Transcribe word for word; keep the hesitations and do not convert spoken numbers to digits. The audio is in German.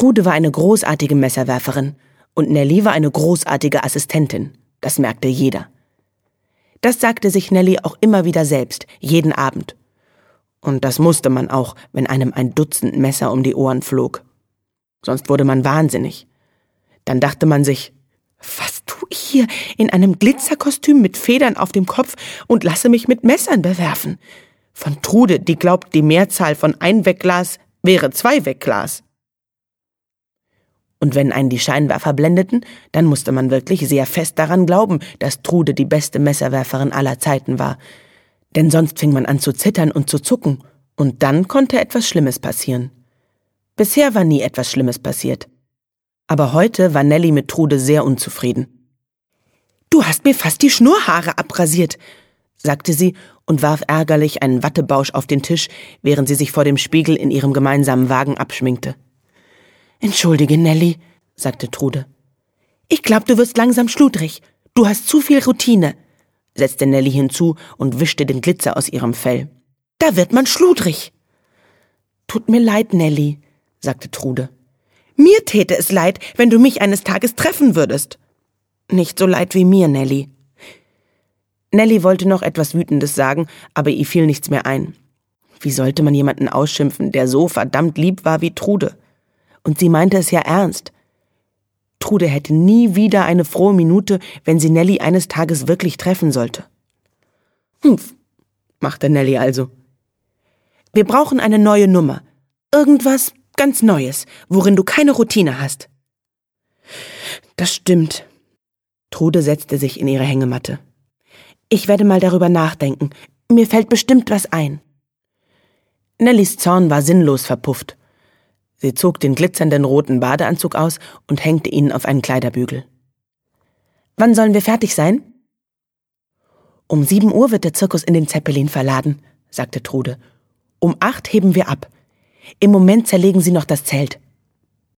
Trude war eine großartige Messerwerferin und Nellie war eine großartige Assistentin. Das merkte jeder. Das sagte sich Nellie auch immer wieder selbst, jeden Abend. Und das musste man auch, wenn einem ein Dutzend Messer um die Ohren flog. Sonst wurde man wahnsinnig. Dann dachte man sich, was tue ich hier in einem Glitzerkostüm mit Federn auf dem Kopf und lasse mich mit Messern bewerfen? Von Trude, die glaubt, die Mehrzahl von ein Wegglas wäre zwei Wegglas. Und wenn einen die Scheinwerfer blendeten, dann musste man wirklich sehr fest daran glauben, dass Trude die beste Messerwerferin aller Zeiten war. Denn sonst fing man an zu zittern und zu zucken, und dann konnte etwas Schlimmes passieren. Bisher war nie etwas Schlimmes passiert. Aber heute war Nellie mit Trude sehr unzufrieden. »Du hast mir fast die Schnurrhaare abrasiert«, sagte sie und warf ärgerlich einen Wattebausch auf den Tisch, während sie sich vor dem Spiegel in ihrem gemeinsamen Wagen abschminkte. »Entschuldige, Nellie«, sagte Trude. »Ich glaub, du wirst langsam schludrig. Du hast zu viel Routine«, setzte Nellie hinzu und wischte den Glitzer aus ihrem Fell. »Da wird man schludrig.« »Tut mir leid, Nellie«, sagte Trude. »Mir täte es leid, wenn du mich eines Tages treffen würdest.« »Nicht so leid wie mir, Nellie.« Nellie wollte noch etwas Wütendes sagen, aber ihr fiel nichts mehr ein. Wie sollte man jemanden ausschimpfen, der so verdammt lieb war wie Trude? Und sie meinte es ja ernst. Trude hätte nie wieder eine frohe Minute, wenn sie Nellie eines Tages wirklich treffen sollte. »Humph«, machte Nellie also. »Wir brauchen eine neue Nummer. Irgendwas ganz Neues, worin du keine Routine hast.« »Das stimmt.« Trude setzte sich in ihre Hängematte. »Ich werde mal darüber nachdenken. Mir fällt bestimmt was ein.« Nellies Zorn war sinnlos verpufft. Sie zog den glitzernden roten Badeanzug aus und hängte ihn auf einen Kleiderbügel. »Wann sollen wir fertig sein?« »Um sieben Uhr wird der Zirkus in den Zeppelin verladen«, sagte Trude. »Um acht heben wir ab. Im Moment zerlegen sie noch das Zelt.